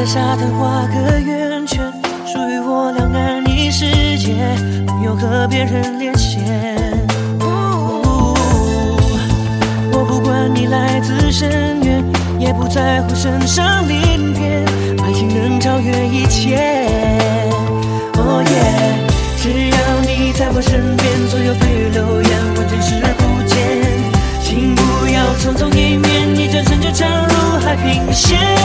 在沙滩画个圆圈，属于我两岸一世界，不用和别人连线。我不管你来自深渊，也不在乎身上鳞片，爱情能超越一切。哦耶！只要你在我身边，左右飞流言完全视不见。请不要匆匆一面，一转身就沉入海平线。